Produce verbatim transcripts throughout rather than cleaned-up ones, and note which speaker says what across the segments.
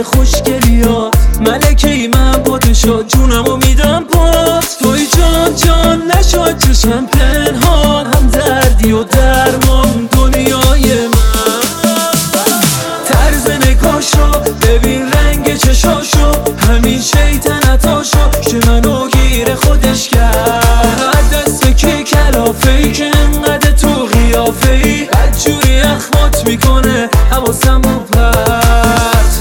Speaker 1: بده خوشگلیات ملکه من پادشاه جونمو میدم پات توی جان جان نشد چشم پنهان هم دردی و درمان دنیای من طرز نگاشو ببین رنگ چشاشو همین شیطنتاشو که منو گیر خودش کرد دست که کلافه‌ای که انقدر تو قیافه‌ای بدجوری اخمات میکنه حواسم رو پرت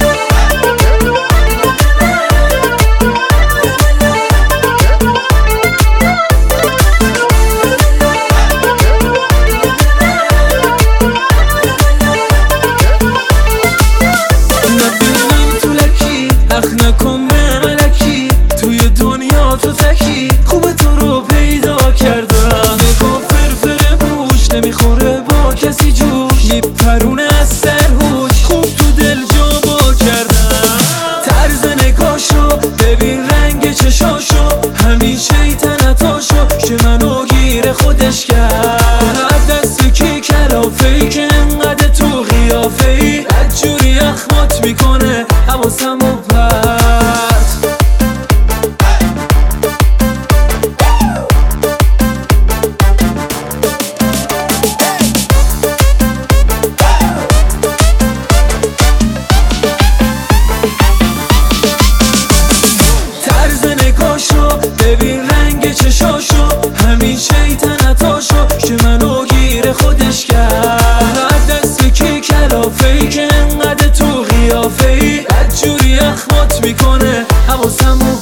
Speaker 1: نبینم تو لکی اخ نکن به ملکی توی دنیا تو تکی خوب تو رو پیدا کردم نگاه فرفر بوش نمیخوره با کسی جوش میپرونه از سرهوش خوب تو دل جا با کردم طرز نگاشو ببین رنگ چشاشو همین شیطنتاشو که منو گیر خودش کرد دست که کلافه‌ای که انقدر تو قیافه‌ای بدجوری اخمات میکنه حواسم رو پرت طرز نگاشو ببین رنگ چشاشو همین شیطنتاشو که منو گیر خودش کرد دست که کلافه‌ای که انقدر تو قیافه‌ای بدجوری اخمات میکنه حواسم رو